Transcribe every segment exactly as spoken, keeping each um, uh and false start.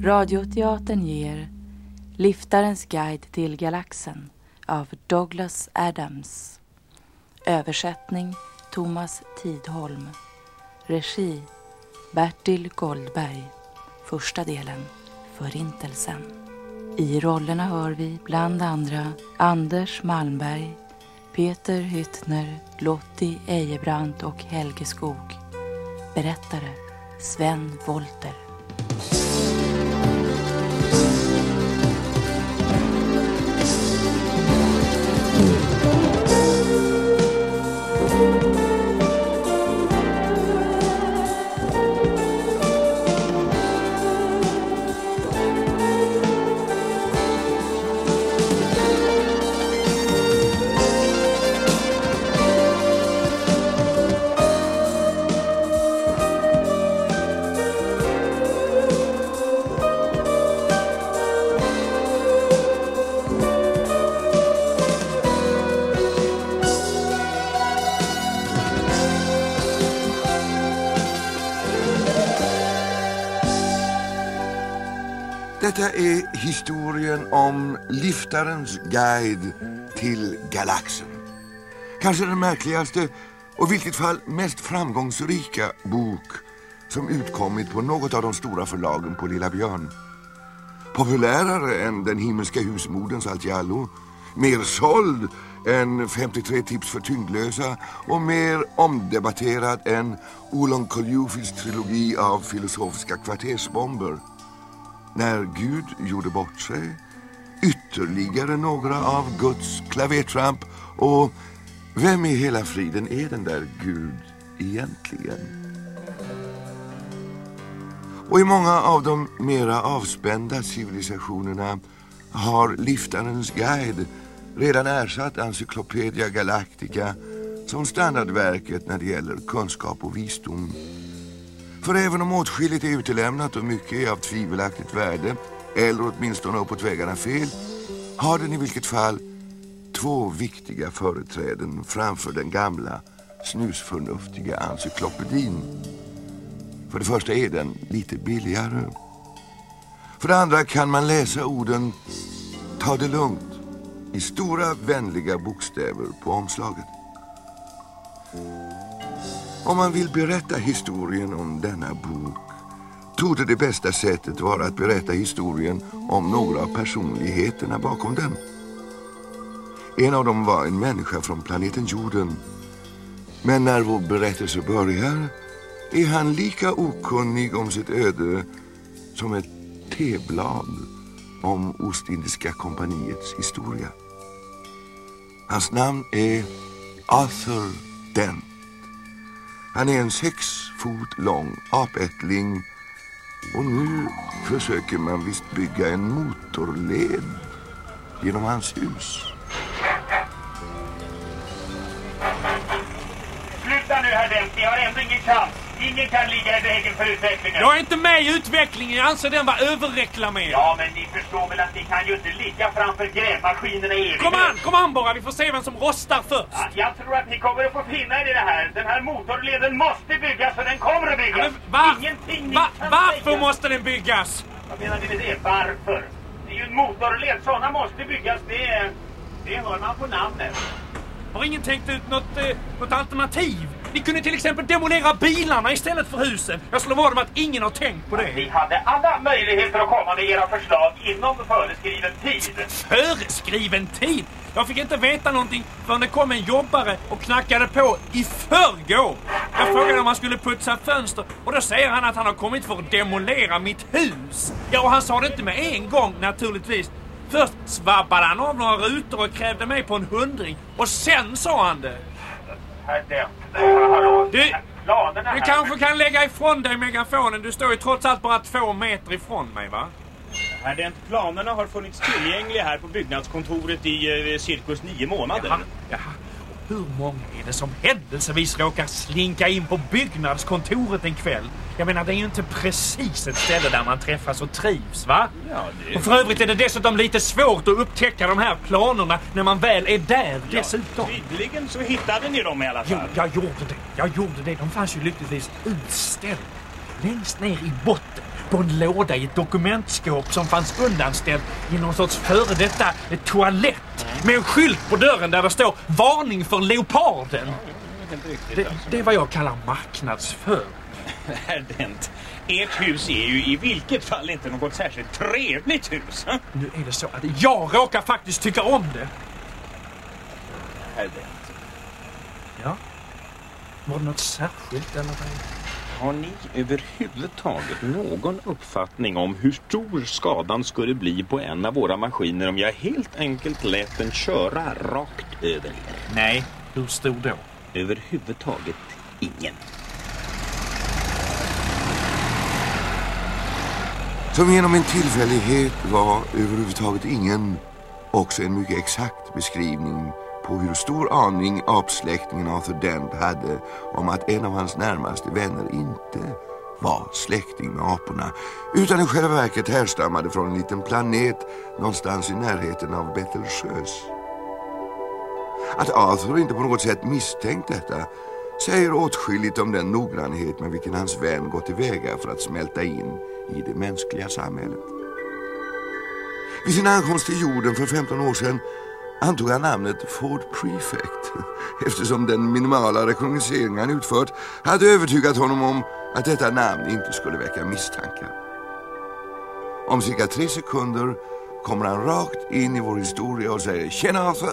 Radioteatern ger Liftarens guide till galaxen av Douglas Adams. Översättning Thomas Tidholm. Regi Bertil Goldberg. Första delen Förintelsen. I rollerna hör vi bland andra Anders Malmberg, Peter Hyttner, Lottie Ejebrant och Helge Skog. Berättare Sven Wolter. Detta är historien om Liftarens guide till galaxen. Kanske den märkligaste och i vilket fall mest framgångsrika bok som utkommit på något av de stora förlagen på Lilla Björn. Populärare än Den himmelska husmodens Altiallo, mer såld än femtiotre tips för tyngdlösa och mer omdebatterad än Olon Koljufis trilogi av filosofiska kvartersbomber. När Gud gjorde bort sig, ytterligare några av Guds klavertramp och vem i hela friden är den där Gud egentligen? Och i många av de mera avspända civilisationerna har Liftarens guide redan ersatt Encyclopedia Galactica som standardverket när det gäller kunskap och visdom. För även om åtskilligt är utelämnat och mycket är av tvivelaktigt värde, eller åtminstone uppåt vägarna fel, har den i vilket fall två viktiga företräden framför den gamla, snusförnuftiga encyklopedin. För det första är den lite billigare. För det andra kan man läsa orden "Ta det lugnt" i stora vänliga bokstäver på omslaget. Om man vill berätta historien om denna bok torde det bästa sättet vara att berätta historien om några av personligheterna bakom den. En av dem var en människa från planeten jorden. Men när vår berättelse börjar är han lika okunnig om sitt öde som ett teblad om Ostindiska kompaniets historia. Hans namn är Arthur Dent. Han är en sex fot lång apättling och nu försöker man visst bygga en motorled genom hans hus. Sluta nu, herr Dent. Ni har ändå ingen chans. Ingen kan ligga i vägen för utvecklingen. Jag är inte med i utvecklingen. Jag anser den var överreklamerad. Ja, men ni förstår väl att ni kan ju inte ligga framför grävmaskinerna i evighet. Kom an, kom an bara. Vi får se vem som rostar först. Ja, jag tror att ni kommer att få finna er i det här. Den här motorleden måste byggas, för den kommer att byggas. Ja, var... Ingenting ni va... kan Varför säga. måste den byggas? Vad menar ni med det? Varför? Det är ju en motorled. Sådana måste byggas. Det, det hör man på namnet. Har ingen tänkt ut något, eh, något alternativ? Ni kunde till exempel demolera bilarna istället för husen. Jag slår vad om att ingen har tänkt på det. Ni hade alla möjligheter att komma med era förslag inom föreskriven tid. Föreskriven tid? Jag fick inte veta någonting förrän det kom en jobbare och knackade på i förrgår. Jag frågade om han skulle putsa fönster och då säger han att han har kommit för att demolera mitt hus. Ja, och han sa det inte med en gång naturligtvis. Först svabbade han av några rutor och krävde mig på en hundring. Och sen sa han det. Herr Dent, hallå. Du, planerna du här. kanske kan lägga ifrån dig megafonen. Du står ju trots allt bara två meter ifrån mig, va? Herr Dent, planerna har funnits tillgängliga här på byggnadskontoret i eh, cirkus nio månader. Jaha, jaha. Hur många är det som händelsevis råkar slinka in på byggnadskontoret en kväll? Jag menar, det är ju inte precis ett ställe där man träffas och trivs, va? Ja, det... Och för övrigt är det dessutom lite svårt att upptäcka de här planerna när man väl är där dessutom. Ja, tydligen så hittade ni dem i alla fall. Jo, jag gjorde det. Jag gjorde det. De fanns ju lyckligtvis utställda. längst ner i botten på en låda i ett dokumentskåp som fanns undanställd i någon sorts före detta toalett med en skylt på dörren där det står varning för leoparden. Det, det är vad jag kallar marknadsför. Herr Dent, ert hus är ju i vilket fall inte något särskilt trevligt hus. Ha? Nu är det så att jag råkar faktiskt tycka om det. Herr Dent. Ja? Var det något särskilt eller vad? Har ni överhuvudtaget någon uppfattning om hur stor skadan skulle bli på en av våra maskiner om jag helt enkelt lät den köra rakt över er? Nej, hur stor då? Överhuvudtaget ingen. Som genom en tillfällighet var överhuvudtaget ingen också en mycket exakt beskrivning på hur stor aning apsläktingen Arthur Dent hade om att en av hans närmaste vänner inte var släkting med aporna utan i själva verket härstammade från en liten planet någonstans i närheten av Betelgeuse. Att Arthur inte på något sätt misstänkt detta säger åtskilligt om den noggrannhet med vilken hans vän gått tillväga för att smälta in i det mänskliga samhället. Vid sin ankomst till jorden för femton år sedan antog han namnet Ford Prefect eftersom den minimala rekognoscering han utfört hade övertygat honom om att detta namn inte skulle väcka misstankar. Om cirka tre sekunder kommer han rakt in i vår historia och säger "Tjena Arthur!"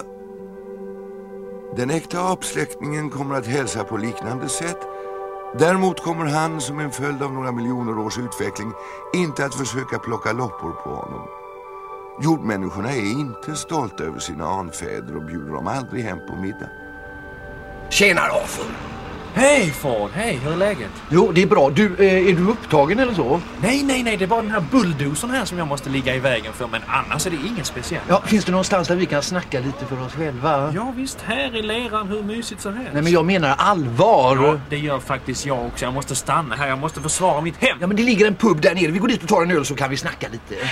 Den äkta apsläktningen kommer att hälsa på liknande sätt. Däremot kommer han som en följd av några miljoner års utveckling inte att försöka plocka loppor på honom. Jordmänniskorna är inte stolta över sina anfäder och bjuder dem aldrig hem på middag. Tjena Arthur! Hej Ford, hej, hur är läget? Jo, det är bra. Du, eh, är du upptagen eller så? Nej, nej, nej, det är bara den här bulldozern här som jag måste ligga i vägen för, men annars är det inget speciellt. Ja, finns det någonstans där vi kan snacka lite för oss själva? Ja visst, här i leran, hur mysigt som helst. Nej, men jag menar allvar. Ja, det gör faktiskt jag också. Jag måste stanna här, jag måste försvara mitt hem. Ja, men det ligger en pub där nere. Vi går dit och tar en öl så kan vi snacka lite.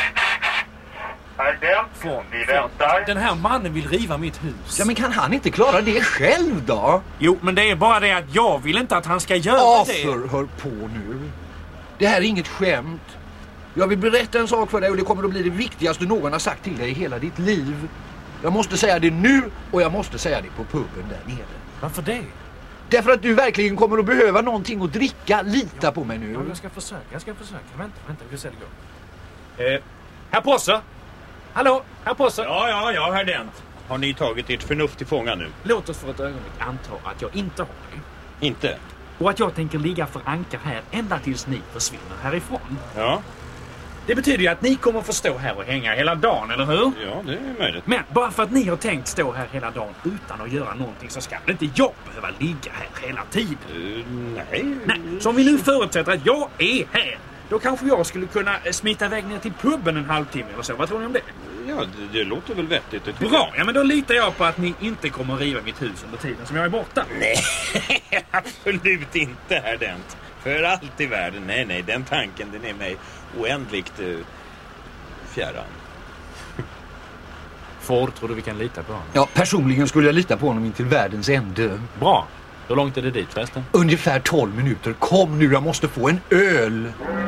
Herr Dent, Ford, vi Ford. väntar. Den här mannen vill riva mitt hus. Ja, men kan han inte klara det själv då? Jo, men det är bara det att jag vill inte att han ska göra Arthur, det. hör på nu. Det här är inget skämt. Jag vill berätta en sak för dig och det kommer att bli det viktigaste någon har sagt till dig i hela ditt liv. Jag måste säga det nu och jag måste säga det på puben där nere. Varför det? Därför att du verkligen kommer att behöva någonting att dricka. Lita på mig nu. Ja, jag ska försöka, jag ska försöka. Vänta, vänta, vi ser det går. Eh, herr Posse! Hallå, herr Posse! Ja, ja, ja, herr Dent. Har ni tagit ert förnuft till fånga nu? Låt oss för ett ögonblick anta att jag inte har det. Inte? Och att jag tänker ligga för ankar här ända tills ni försvinner härifrån. Ja. Det betyder ju att ni kommer få stå här och hänga hela dagen, eller hur? Ja, det är möjligt. Men bara för att ni har tänkt stå här hela dagen utan att göra någonting så ska inte jag behöva ligga här hela tiden. Uh, nej. Nej, så om vi nu förutsätter att jag är här, då kanske jag skulle kunna smita iväg ner till puben en halvtimme eller så. Vad tror ni om det? Ja, det, det låter väl vettigt. Det Bra, ja men då litar jag på att ni inte kommer att riva mitt hus under tiden som jag är borta. Nej, absolut inte, herr Dent. För allt i världen. Nej, nej, den tanken den är mig oändligt uh, fjärran. Ford, tror du vi kan lita på honom? Ja, personligen skulle jag lita på honom in till världens ände. Bra. Hur långt är det dit förresten? Ungefär tolv minuter. Kom nu, jag måste få en öl.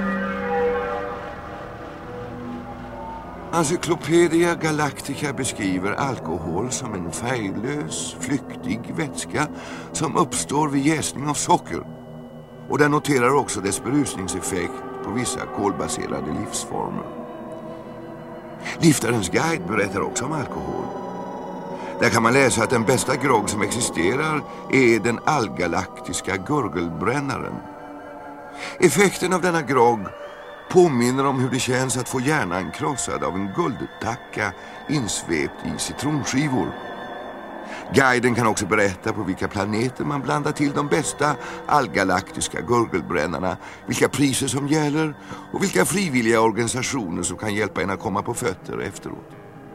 Encyclopedia Galactica beskriver alkohol som en färglös, flyktig vätska som uppstår vid jäsning av socker. Och den noterar också dess berusningseffekt på vissa kolbaserade livsformer. Liftarens guide berättar också om alkohol. Där kan man läsa att den bästa grogg som existerar är den allgalaktiska gurgelbrännaren. Effekten av denna grogg påminner om hur det känns att få hjärnan krossad av en guldtacka insvept i citronskivor. Guiden kan också berätta på vilka planeter man blandar till de bästa allgalaktiska gurgelbrännarna, vilka priser som gäller och vilka frivilliga organisationer som kan hjälpa en att komma på fötter efteråt.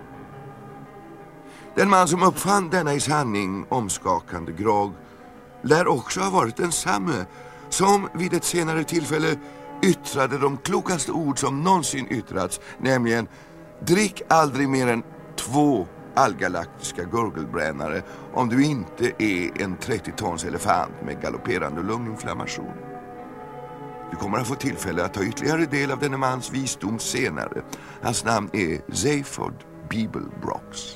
Den man som uppfann denna i sanning omskakande grogg lär också ha varit densamme som vid ett senare tillfälle yttrade de klokaste ord som någonsin yttrats, nämligen drick aldrig mer än två allgalaktiska gurgelbrännare om du inte är en trettio tons elefant med galopperande lunginflammation. Du kommer att få tillfälle att ta ytterligare del av denne mans visdom senare. Hans namn är Zaphod Beeblebrox.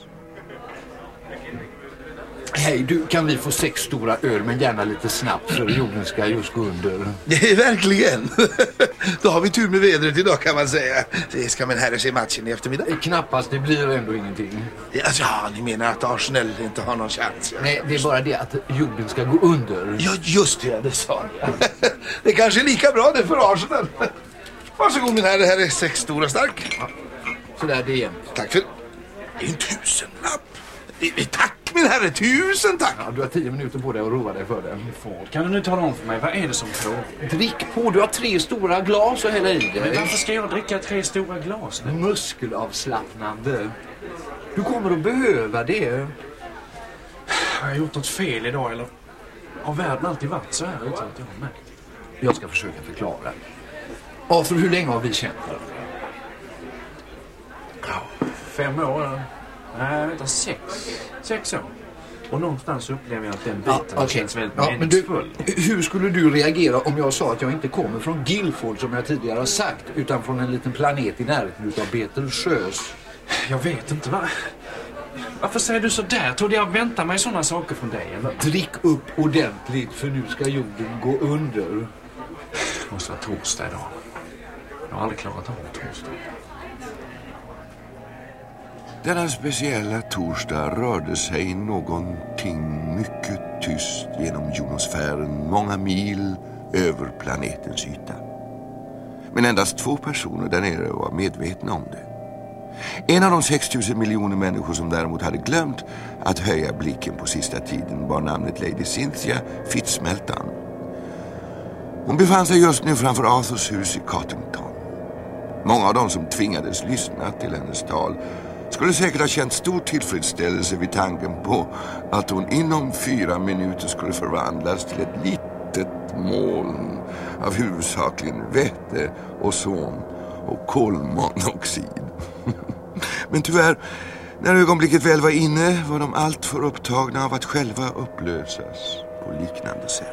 Hej, du, kan vi få sex stora öl, men gärna lite snabbt för jorden ska just gå under. Det är verkligen. Då har vi tur med vädret idag, kan man säga. Det ska min herre se matchen i eftermiddag. Knappast, det blir ändå ingenting. Alltså, ja, ni menar att Arsenal inte har någon chans? Ja. Nej, det är bara det att jorden ska gå under. Ja, just det, det sa jag. Det kanske är lika bra det för Arsenal. Varsågod min herre, här är sex stora stark. Ja. Så där, det är jämnt. Tack för... Det är en tusenlapp. Tack min herre, tusen tack. Ja, du har tio minuter på dig att rova dig för den. Kan du nu tala om för mig, vad är det som får? Drick på, du har tre stora glas och hälla i dig. Men varför ska jag dricka tre stora glas nu? Muskelavslappnande. Du kommer att behöva det. Har jag gjort något fel idag eller? Har världen alltid varit så här utan att jag har märkt? Jag ska försöka förklara. Ja, för hur länge har vi känt det? Ja, fem år. Nej, vänta, sex. Sex år. Och någonstans upplever jag att den biten ja, okay. känns väldigt ja, meningsfull. Men du, hur skulle du reagera om jag sa att jag inte kommer från Guildford som jag tidigare har sagt, utan från en liten planet i närheten av Betelgeuse? Jag vet inte, va? Varför säger du så där? Trodde jag väntar mig sådana saker från dig, eller? Drick upp ordentligt, för nu ska jorden gå under. Det måste vara torsdag idag. Jag har aldrig klarat av torsdag. Denna speciella torsdag rörde sig någonting mycket tyst genom jonosfären många mil över planetens yta. Men endast två personer där nere var medvetna om det. En av de sex tusen miljoner människor som däremot hade glömt att höja blicken på sista tiden var namnet Lady Cynthia Fitzmelton. Hon befann sig just nu framför Arthurs hus i Cottington. Många av dem som tvingades lyssna till hennes tal skulle säkert ha känt stor tillfredsställelse vid tanken på att hon inom fyra minuter skulle förvandlas till ett litet moln av huvudsakligen väte, ozon och kolmonoxid. Men tyvärr, när ögonblicket väl var inne var de allt för upptagna av att själva upplösas på liknande sätt.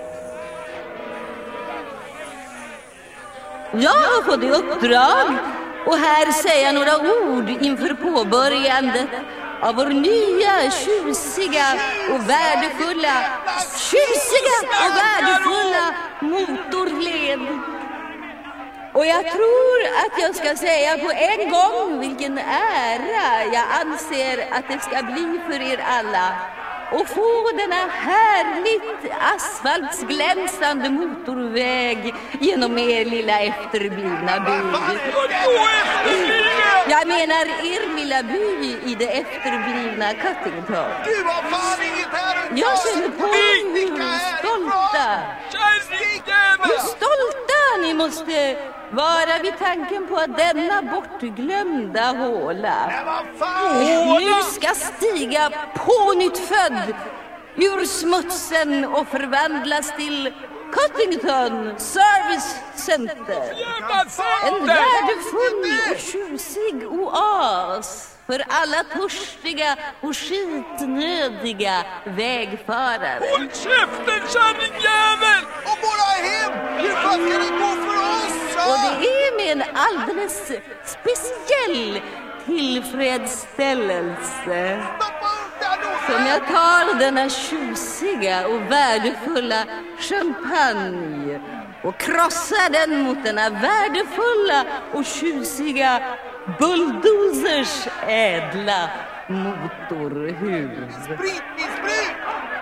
Jag har fått i uppdrag och här säga några ord inför påbörjandet av vår nya, tjusiga och värdefulla, tjusiga och värdefulla motorled. Och jag tror att jag ska säga på en gång vilken ära jag anser att det ska bli för er alla. Och få denna härligt asfaltsglänsande motorväg genom er lilla efterblivna by. Jag menar er lilla by i det efterblivna Cottington. Jag känner på hur stolta, hur stolta ni måste vara vid tanken på att denna bortglömda håla nu ska stiga på nytt född ur smutsen och förvandlas till Cottington Service Center. En värdefull och tjusig oas för alla törstiga och skitnödiga vägfarare. Håll käften, kärringjävel! Och våra hem! Hur fan ska det gå för oss? Och det är med en alldeles speciell tillfredsställelse som jag tar denna tjusiga och värdefulla champagne och krossar den mot denna värdefulla och tjusiga bulldozers ädla motorhus. Sprit, ni sprit!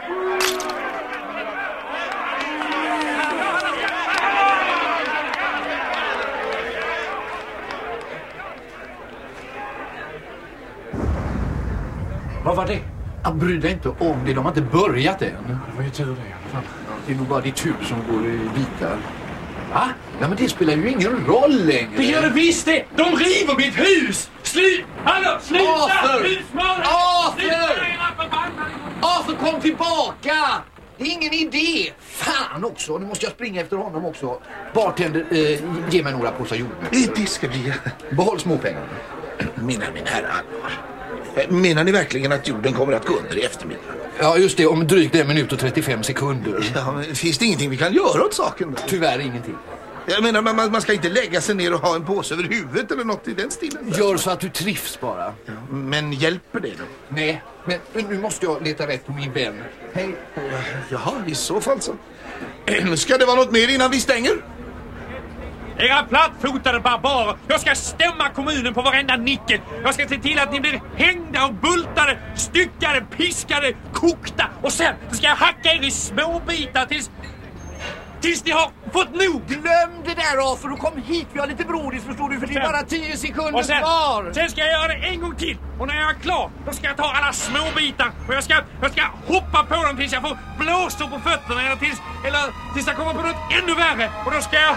Vad var det? Jag bryr dig inte om det, de har inte börjat än. Det var ju tur det i alla fall. Det är nog bara ditt hus som går i bitar. Va? Ja, men det spelar ju ingen roll längre. Det gör det visst det! De river mitt hus! Slut! Hallå, sluta! Arthur! Husmördare! Arthur! Arthur, kom tillbaka! Det är ingen idé. Fan också, nu måste jag springa efter honom också. Bartender, eh, ge mig några påsar jord. Det ska vi. Behåll småpengarna. Mina, min herre allvar. Menar ni verkligen att jorden kommer att gå under i eftermiddag? Ja, just det. Om drygt en minut och trettiofem sekunder. Ja, men finns det ingenting vi kan göra åt saken? Tyvärr ingenting. Jag menar, man, man ska inte lägga sig ner och ha en påse över huvudet eller något i den stilen. Gör så att du trivs bara. Ja, men hjälper det då? Nej, men nu måste jag leta rätt på min vän. Hej. Jaha, i så fall så. Ska det vara något mer innan vi stänger? Era plattfotade barbarer, jag ska stämma kommunen på varenda nickel. Jag ska se till att ni blir hängda och bultade, styckade, piskade, kokta. Och sen ska jag hacka er i små bitar tills... Tills ni har fått nog. Glöm det där, Arthur, och kom hit. Vi har lite brodis, förstår du, för det är bara tio sekunder och sen, kvar. Sen ska jag göra det en gång till. Och när jag är klar, då ska jag ta alla små bitar. Och jag ska, jag ska hoppa på dem tills jag får blåsor på fötterna. Eller tills, eller tills jag kommer på något ännu värre. Och då ska jag...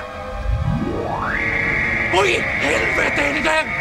Oj, helvete är det där!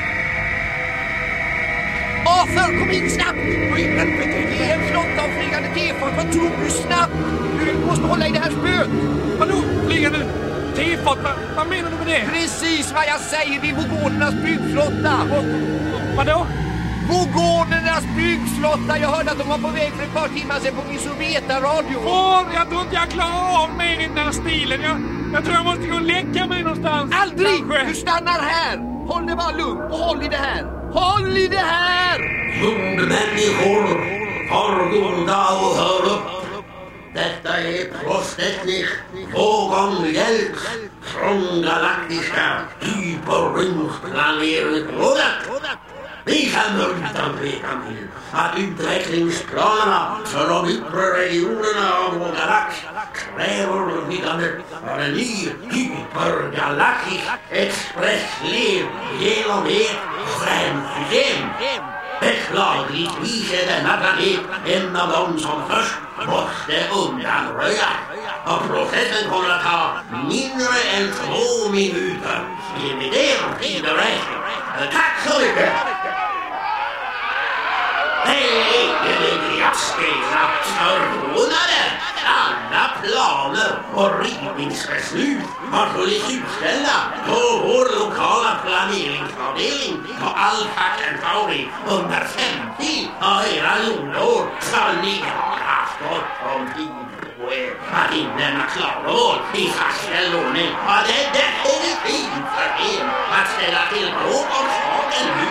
Arthur, kom hit snabbt! Oj, helvete, det är en flotta av flygande tefat. Vad tror du snabbt? Du måste hålla i det här spöet. Vadå, flygande tefat? Vad, vad menar du med det? Precis vad jag säger, det är Vogonernas byggflotta. Och, vadå? Vogonernas byggflotta. Jag hörde att de var på väg för ett par timmar sedan på min Sovjeta-radio. Åh, jag tror inte jag klarar av mer i den här stilen. Jag, jag tror jag måste gå och lägga mig någonstans. Aldrig! Kanske. Du stannar här. Håll det bara lugnt och håll i det här. Håll i det här! Jordmänniskor, var goda och hör upp. Detta är Prostetnik, Vågonhjälp från galaktiska hyperrymdplaneringsrådet. Vi känner utan tvekan till att utvecklingsplanerna för de yttre regionerna av vår galax kräver byggandet av en ny hypergalaktisk expressled genom ett stjärnsystem. Beklagligtvis är denna planet en av dem som först måste undanröjas. Och processen kommer att ta mindre än två minuter enligt er tideräkning. Tack så mycket! Nej, det är att spela förvånade. Alla planer och rivningsbeslut har funnits utställda på vår lokala planeringsavdelning på Alpha Centauri under femtio av era jordår, så ni har haft gott om tid på er att inlämna klagomål i fastställd ordning. Och det är definitivt för er att ställa till bråk om saken nu.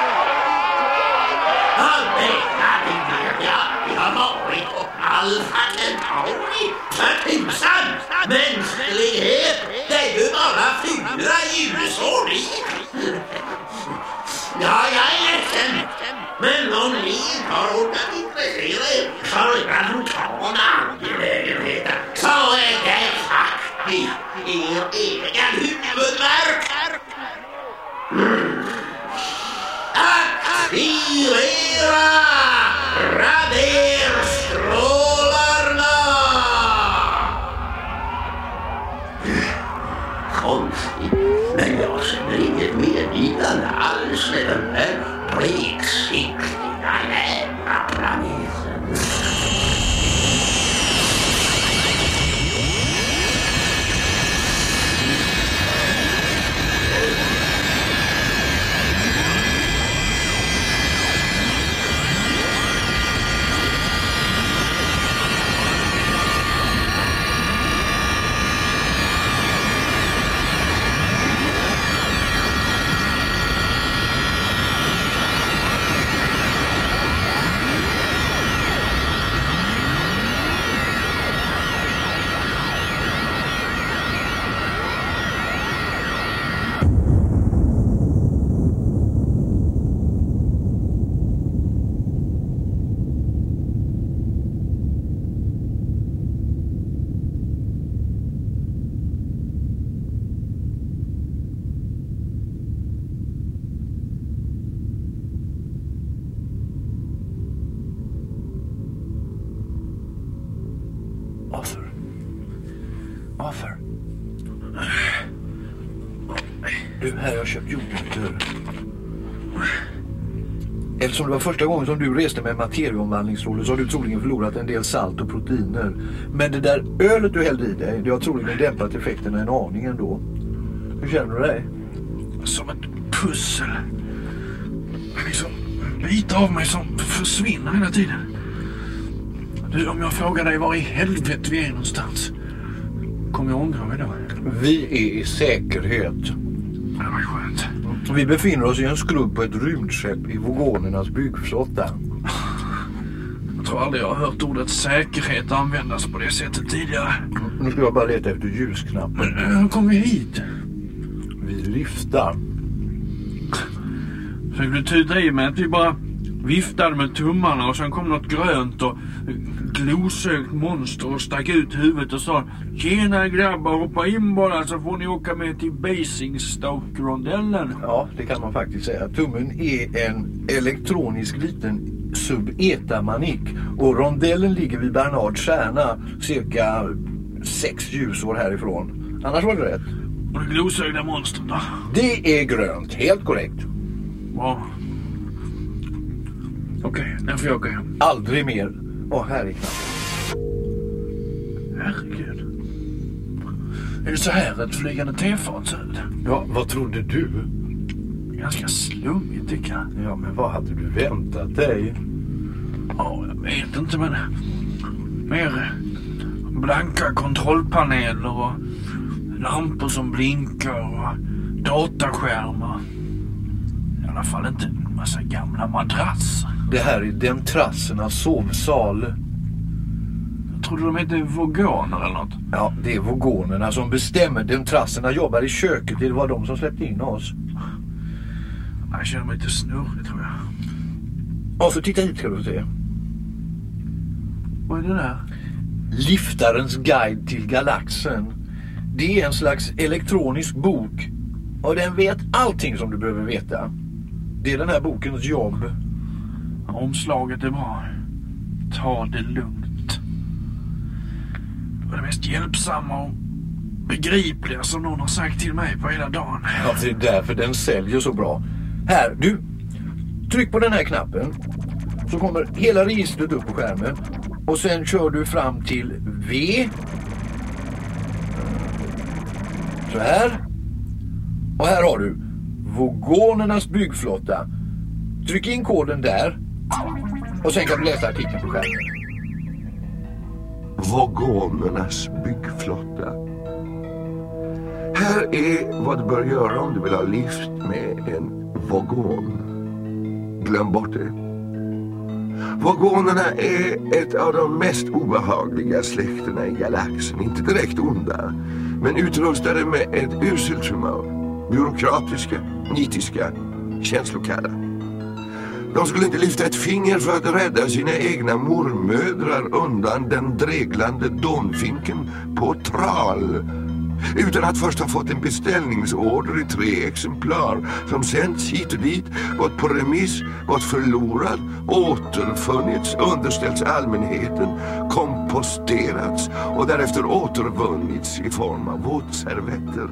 Vi har varit på Alpha Centauri för tusan. Mänsklighet, det är ju bara fyra ljusår dit. Ja, jag är ledsen. Men om ni inte har orkat intressera er för era lokala angelägenheter så är det faktiskt er egen huvudvärk. Mm. Aktivera raderstrålarna! Konstigt, men jag känner inget medgivande alls med den där breksiktiga jävla planeten. Arthur. Arthur. Du, här har jag köpt jordnötter. Eftersom det var första gången som du reste med materieomvandlingsstråle så har du troligen förlorat en del salt och proteiner. Men det där ölet du hällde i dig, det har troligen dämpat effekterna en aning ändå. Hur känner du dig? Som ett pussel. Liksom en bit av mig som försvinner hela tiden. Du, om jag frågar dig var i helvete vi är någonstans. kommer jag ångra mig då? Vi är i säkerhet. Det var skönt. Vi befinner oss i en skrubb på ett rymdskepp i Vogonernas byggflotta. Jag tror aldrig jag har hört ordet säkerhet användas på det sättet tidigare. Nu ska jag bara leta efter ljusknappen. Hur kom vi hit? Vi lyftar. Så du tuta i med att vi bara viftade med tummarna och sen kom något grönt och glosökt monster och stack ut huvudet och sa: tjena grabbar, hoppa in bara så får ni åka med till Basingstoke-rondellen. Ja, det kan man faktiskt säga. Tummen är en elektronisk liten sub-eta-manik och rondellen ligger vid Bernards stjärna cirka sex ljusår härifrån. Annars var det rätt. Och det glosögda monstret då? Det är grönt, helt korrekt. Bra. Okej, okay, den får jag åka hem. Aldrig mer. Åh, här är knappen. Herregud. Är det så här ett flygande tefat ser ut? Ja, vad trodde du? Ganska slummigt tycker jag. Ja, men vad hade du väntat dig? Ja, jag vet inte, men mer blanka kontrollpaneler och lampor som blinkar och dataskärmar. I alla fall inte en massa gamla madrasser. Det här är Dentrassernas sovsal. Jag trodde de hette Vogoner eller något. Ja, det är Vogonerna som bestämmer. Dentrasserna jobbar i köket. Det var de som släppte in oss. Jag känner mig lite snurrig, tror jag. Ja, så titta hit ska du se. Vad är det där? Liftarens guide till galaxen. Det är en slags elektronisk bok. Och den vet allting som du behöver veta. Det är den här bokens jobb. Omslaget är bra. Ta det lugnt. Det var det mest hjälpsamma och begripliga som någon har sagt till mig på hela dagen. Ja, det är därför den säljer så bra. Här, du. Tryck på den här knappen. Så kommer hela registret upp på skärmen. Och sen kör du fram till V. Så här. Och här har du Vogonernas byggflotta. Tryck in koden där. Och sen kan du läsa artikeln på skärmen. Vogonernas byggflotta. Här är vad du bör göra om du vill ha lift med en vogon. Glöm bort det. Vogonerna är ett av de mest obehagliga släkterna i galaxen. Inte direkt onda, men utrustade med ett uselt humör. Byråkratiska, nitiska, känslokalla. De skulle inte lyfta ett finger för att rädda sina egna mormödrar undan den dreglande dånfinken på Tral. Utan att först ha fått en beställningsorder i tre exemplar som sänds hit och dit, gått på remiss, gått förlorad, återfunnits, underställts allmänheten, komposterats och därefter återvunnits i form av våtservetter.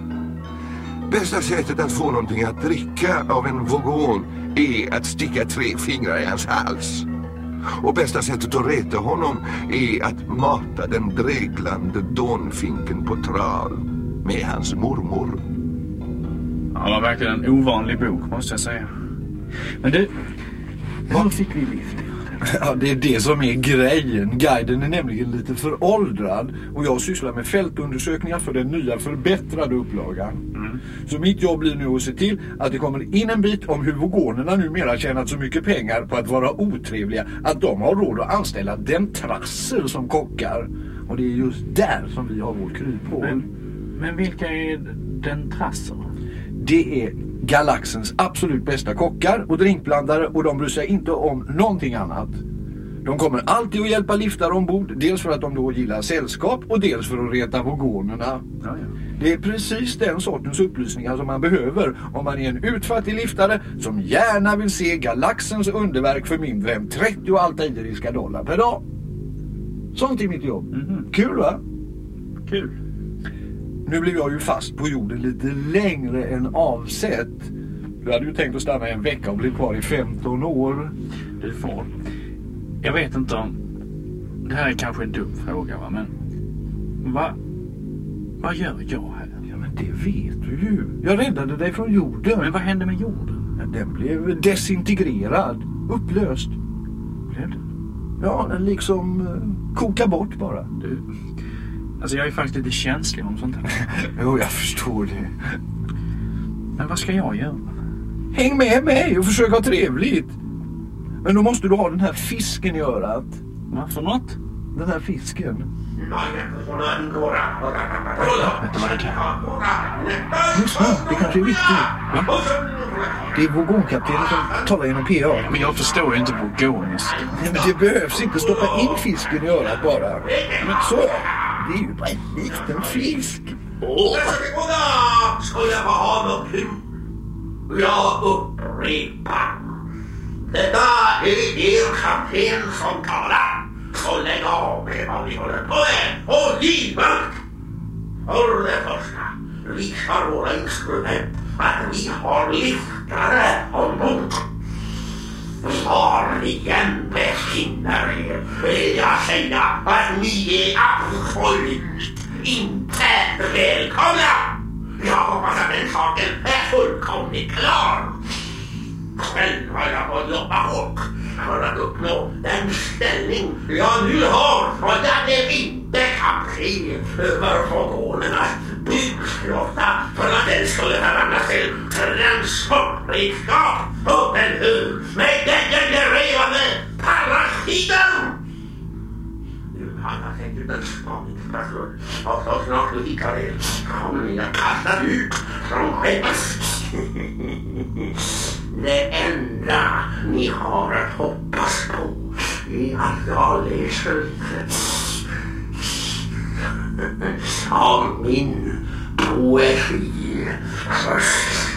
Bästa sättet att få någonting att dricka av en vogon är att sticka tre fingrar i hans hals. Och bästa sättet att reta honom är att mata den dreglande dånfinken på Tral med hans mormor. Ja, det var verkligen en ovanlig bok, måste jag säga. Men du, var fick vi lift? Ja, det är det som är grejen. Guiden är nämligen lite föråldrad och jag sysslar med fältundersökningar för den nya förbättrade upplagan. Mm. Så mitt jobb blir nu att se till att det kommer in en bit om hur vogonerna numera tjänat så mycket pengar på att vara otrevliga att de har råd att anställa dentrasser som kockar. Och det är just där som vi har vårt kryphål. Men, men vilka är dentrasser? Det är galaxens absolut bästa kockar och drinkblandare och de bryr sig inte om någonting annat. De kommer alltid att hjälpa liftare ombord, dels för att de då gillar sällskap och dels för att reta vogonerna. Ja, ja. Det är precis den sortens upplysningar som man behöver om man är en utfattig liftare som gärna vill se galaxens underverk för mindre än trettio altairiska dollar per dag. Sånt är mitt jobb. Mm-hmm. Kul, va? Kul. Nu blev jag ju fast på jorden lite längre än avsett. Du hade ju tänkt att stanna en vecka och bli kvar i femton år. Du får. Jag vet inte om... Det här är kanske en dum fråga, va? Men... Va? Vad gör jag här? Ja, men det vet du ju. Jag räddade dig från jorden. Men vad hände med jorden? Ja, den blev desintegrerad. Upplöst. Blev det? Ja, den liksom uh, kokar bort bara. Du... Alltså jag är faktiskt lite känslig om sånt här. Jo, jag förstår det. Men vad ska jag göra? Häng med mig och försök ha trevligt. Men då måste du ha den här fisken i örat. Vad för något? Den här fisken. Vet du vad det kan? Lyssna, det kanske är viktigt. Ja? Det är vågonkaptenen som talar genom P A. Men jag förstår ju inte vågonisk. Nej, men det behövs inte stoppa in fisken i örat bara. Men så, det är ju bara en liten fisk. Åh, goddag! Skulle jag få ha något kul? Jag upprepar. Detta är er kapten som talar. Så lägg av med vad vi håller på med. Och livvakt! För det första visar våra instrument att vi har lyftare ombord. Var igen befinner er vill jag säga att ni är absolut inte välkomna. Jag hoppas att den saken är fullkomligt klar. Själv har jag fått jobba hårt för att uppnå den ställning jag nu har. Och jag blev inte kapten över fogonernas byggflotta för att den skulle förvandlas till transportredskap upp en hur med degenererade parasiter. Nu har jag säkert en spaningspatrull och så snart du hittar er kommer ni att kasta ut från skeppet. Det enda ni har att hoppas på är att jag läser lite av min poesi först.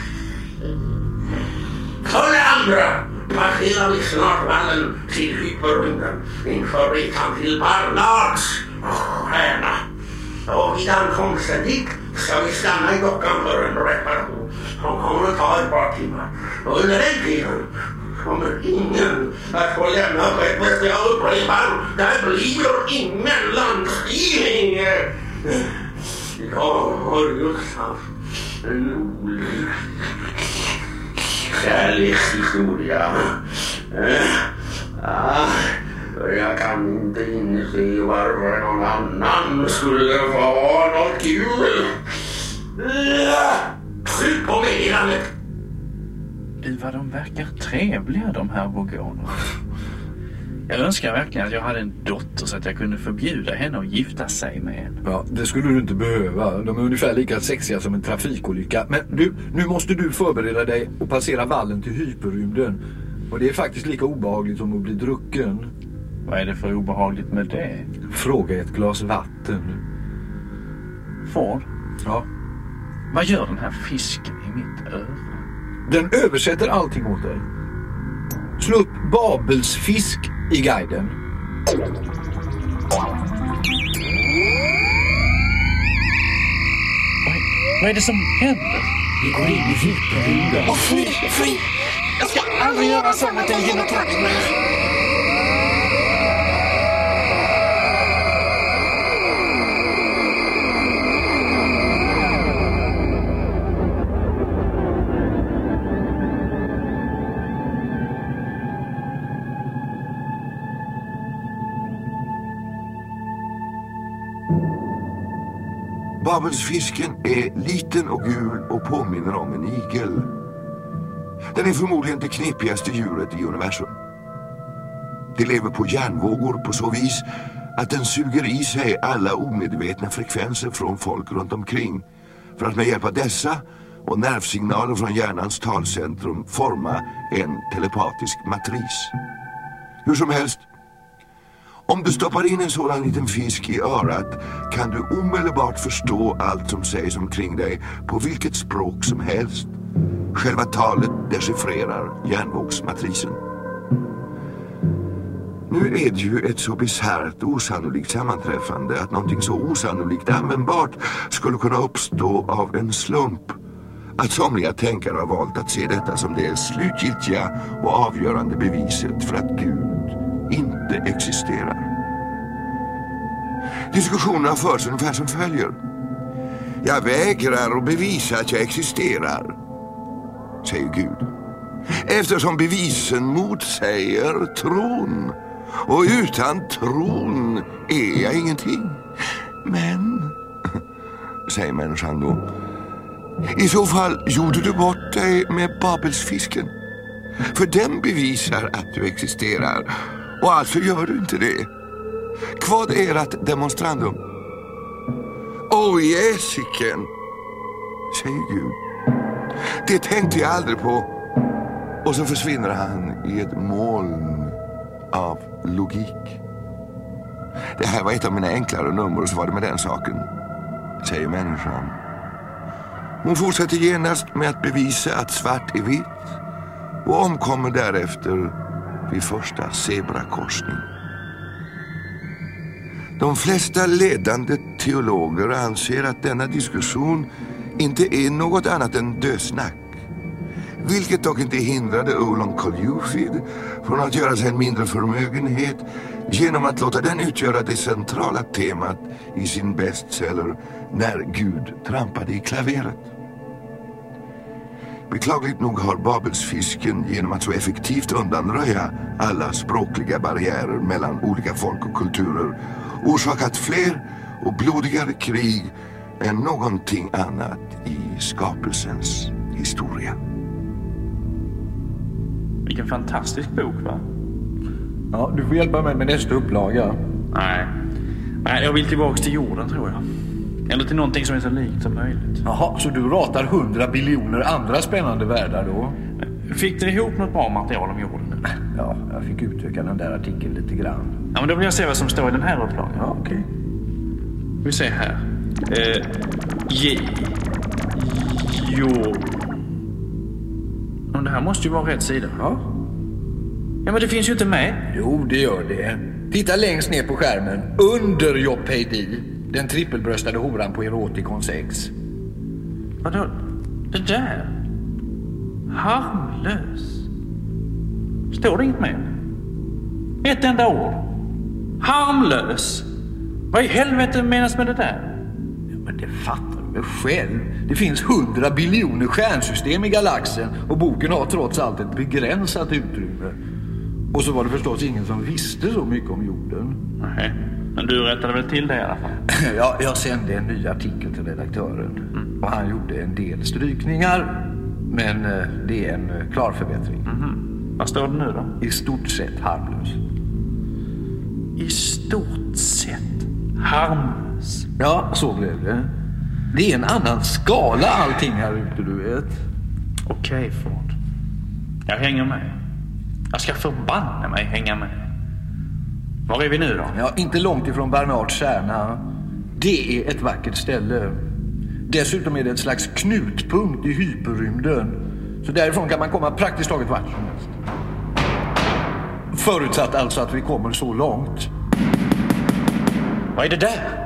För det andra passerar vi snart vallen till hyperrymden inför resan till Barnards stjärna. Och vid ankomsten dit ska vi stanna i dockan för en reparation som kommer att ta ett par timmar. Och under den tiden kommer ingen att få lämna skeppet. Jag upprepar, där blir ingen landstigning. Jag har just haft en olyck kärlekshistoria. Ah, jag kan inte inse varför någon annan skulle få ha något kul. Slut på meddelandet. Du, vad de verkar trevliga de här vogonerna. Jag önskar verkligen att jag hade en dotter så att jag kunde förbjuda henne att gifta sig med en. Ja, det skulle du inte behöva. De är ungefär lika sexiga som en trafikolycka. Men du, nu måste du förbereda dig och passera vallen till hyperrymden. Och det är faktiskt lika obehagligt som att bli drucken. Vad är det för obehagligt med det? Fråga ett glas vatten. Får? Ja. Vad gör den här fisken i mitt öra? Den översätter allting åt dig. Slå upp Babels fisk i guiden. Vad, vad är det som händer? Vi går in i hyperrymden. Åh, fly, fly! Jag ska aldrig göra så att jag hinner ta mig. Babelsfisken är liten och gul och påminner om en igel. Den är förmodligen det knepigaste djuret i universum. Det lever på järnvågor på så vis att den suger i sig alla omedvetna frekvenser från folk runt omkring för att med hjälp av dessa och nervsignaler från hjärnans talcentrum forma en telepatisk matris. Hur som helst, om du stoppar in en sådan liten fisk i örat kan du omedelbart förstå allt som sägs omkring dig på vilket språk som helst. Själva talet dechiffrerar järnvågsmatrisen. Nu är det ju ett så bisarrt osannolikt sammanträffande att någonting så osannolikt användbart skulle kunna uppstå av en slump. Att somliga tänkare har valt att se detta som det slutgiltiga och avgörande beviset för att Gud inte existerar. Diskussionen har förts ungefär som följer. Jag vägrar att bevisa att jag existerar, säger Gud. Eftersom bevisen motsäger tron. Och utan tron är jag ingenting. Men, säger människan då, i så fall gjorde du bort dig med Babelsfisken. För den bevisar att du existerar. Och alltså gör du inte det. Vad är ert demonstrandum? Åh, jäsiken, säger Gud. Det tänkte jag aldrig på. Och så försvinner han i ett moln av logik. Det här var ett av mina enklare nummer, och så var det med den saken, säger människan. Hon fortsätter genast med att bevisa att svart är vitt och omkommer därefter vid första zebrakorsning. De flesta ledande teologer anser att denna diskussion inte är något annat än dösnack. Vilket dock inte hindrade Olon Kolyufid från att göra sig en mindre förmögenhet genom att låta den utgöra det centrala temat i sin bestseller När Gud trampade i klaveret. Beklagligt nog har Babelsfisken genom att så effektivt undanröja alla språkliga barriärer mellan olika folk och kulturer orsakat fler och blodigare krig än någonting annat i skapelsens historia. Vilken fantastisk bok, va? Ja, du får hjälpa mig med nästa upplaga. Nej. Nej, jag vill tillbaka till jorden, tror jag. Eller till någonting som är så likt som möjligt. Jaha, så du ratar hundra biljoner andra spännande världar då? Fick du ihop något bra material om jorden? Ja, jag fick utöka den där artikeln lite grann. Ja, men då vill jag se vad som står i den här upplagan. Ja, okej. Okay. Vi ser här. Eh, J. Jo. Men det här måste ju vara rätt sida. Ja. Ja, men det finns ju inte med. Jo, det gör det. Titta längst ner på skärmen. Under Jobbheidi. Den trippelbröstade horan på Erotikon sex. Vadå? Det där? Harmlös. Står det inget mer? Ett enda ord. Harmlös. Vad i helvete menas med det där? Ja, men det fattar du väl själv. Det finns hundra biljoner stjärnsystem i galaxen och boken har trots allt ett begränsat utrymme. Och så var det förstås ingen som visste så mycket om jorden. Nej, men du rättade väl till det i alla fall? Ja, jag sände en ny artikel till redaktören. Mm. Och han gjorde en del strykningar. Men det är en klar förbättring. Mm-hmm. Vad står det nu då? I stort sett harmlös. I stort sett harmlös? Ja, så blev det. Det är en annan skala allting här ute, du vet. Okej, okay, Ford. Jag hänger med. Jag ska förbanna mig hänga med. Var är vi nu då? Ja, inte långt ifrån Bernards kärna. Det är ett vackert ställe. Dessutom är det ett slags knutpunkt i hyperrymden. Så därifrån kan man komma praktiskt taget vart som helst. Förutsatt alltså att vi kommer så långt. Vad är det där?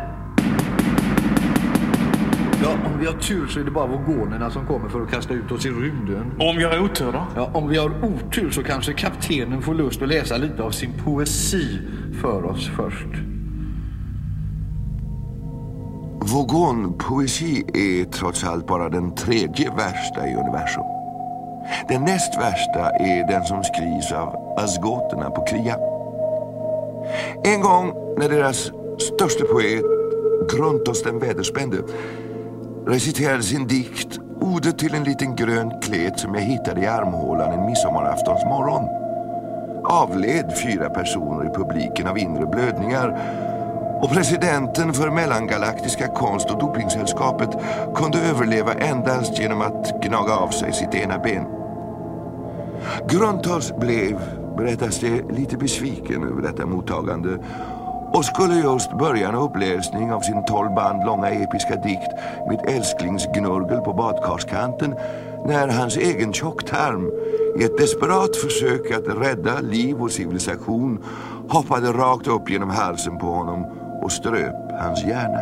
Ja, om vi har tur så är det bara vogonerna som kommer för att kasta ut oss i rymden. Och om vi har otur då? Ja, om vi har otur så kanske kaptenen får lust att läsa lite av sin poesi för oss först. Vogonpoesi är trots allt bara den tredje värsta i universum. Den näst värsta är den som skrivs av asgoterna på Kria. En gång när deras största poet, Gruntos den väderspände, reciterade sin dikt Ode till en liten grön klet som jag hittade i armhålan en midsommaraftons morgon, avled fyra personer i publiken av inre blödningar, och presidenten för mellangalaktiska konst- och dopingsällskapet kunde överleva endast genom att gnaga av sig sitt ena ben. Gruntos blev, berättas det, lite besviken över detta mottagande och skulle just börja en uppläsning av sin tolv band långa episka dikt med älsklingsgnurgel på badkarskanten när hans egen tjocktarm i ett desperat försök att rädda liv och civilisation hoppade rakt upp genom halsen på honom och ströp hans hjärna.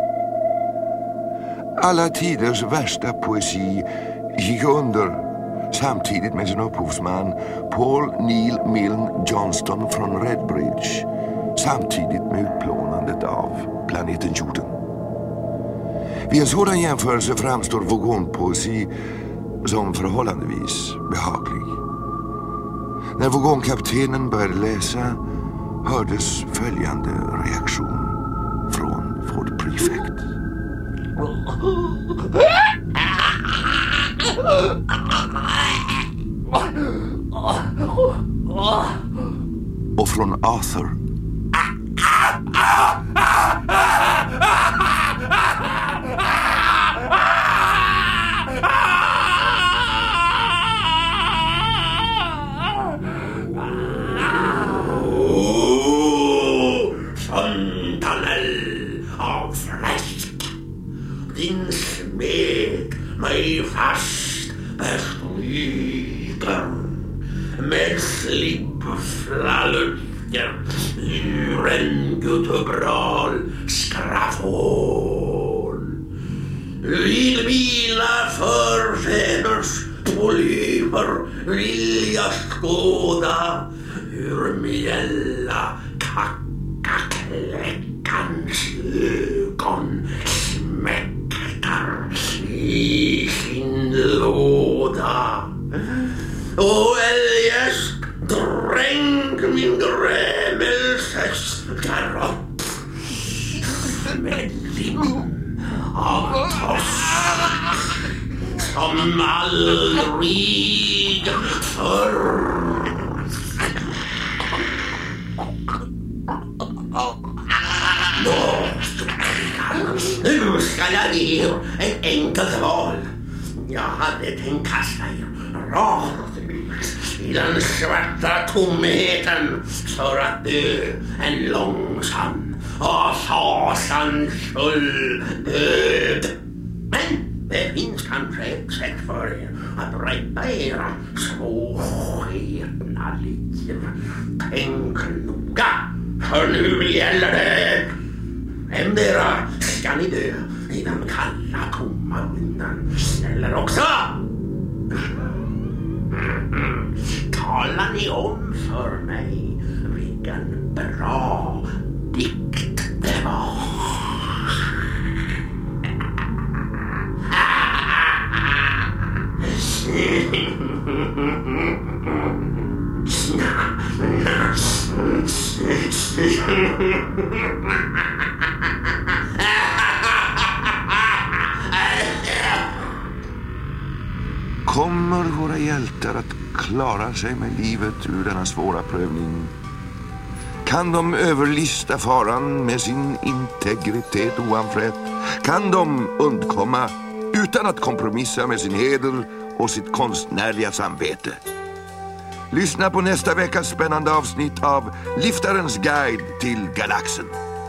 Alla tiders värsta poesi gick under samtidigt med sin upphovsman Paul Neil Milne Johnston från Redbridge, samtidigt med utplånandet av planeten jorden. Vid en sådan jämförelse framstår vogonpoesi som förhållandevis behaglig. När vogonkaptenen började läsa hördes följande reaktion från Ford Prix. Prefect. Och från Arthur. Fontanell av fläsk. Din smed mig fast bestryker med slipflalutjer ur en gutubral skrafol. Vid mina förfäders polyper vill jag skåda ur mjälla kackakläckans ögon smäckar i sin låda. Och eljest dränk min grämelses garott med lim av torsk som aldrig förr. Nu ska jag ge er ett enkelt val. Jag hade tänkt kasta er rakt ut i den svarta tomheten för att dö en långsam och fasansfull död. Men det finns kanske ett sätt för er att rädda era små skepna liv. Tänk noga, för nu gäller det. Ändera ska ni dö i den kalla tomma vinden. Eller också talar ni om för mig vilken bra dikt det var. Kommer våra hjältar att klara sig med livet ur denna svåra prövning? Kan de överlista faran med sin integritet oanfrätt? Kan de undkomma utan att kompromissa med sin heder och sitt konstnärliga samvete? Lyssna på nästa veckas spännande avsnitt av Liftarens guide till galaxen.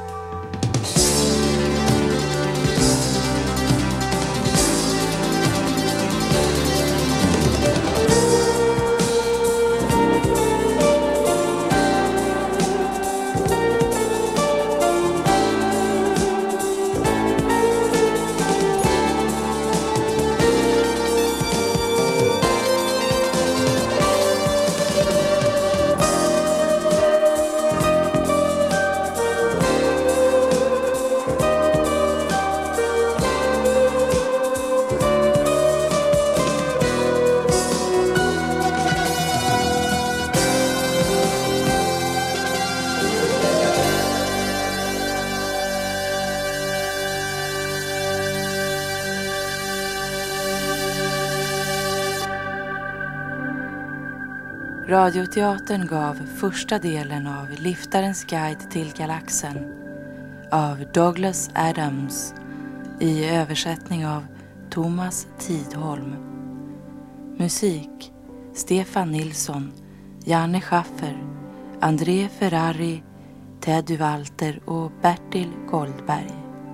Radioteatern gav första delen av Liftarens guide till galaxen av Douglas Adams i översättning av Thomas Tidholm. Musik Stefan Nilsson, Janne Schaffer, André Ferrari, Teddy Walter och Bertil Goldberg.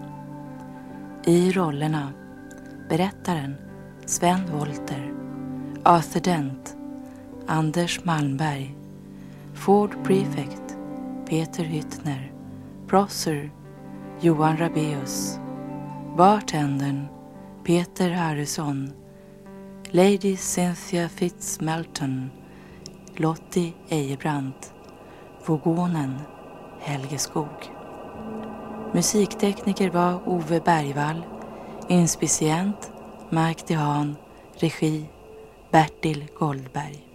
I rollerna berättaren Sven Wolter, Arthur Dent, Anders Malmberg, Ford Prefect, Peter Hyttner, Prosser, Johan Rabeus, Bartendern, Peter Harrison, Lady Cynthia Fitzmelton, Lottie Ejebrant, Vogonen, Helge Skog. Musiktekniker var Ove Bergvall, inspicient Mark Dehan, regi Bertil Goldberg.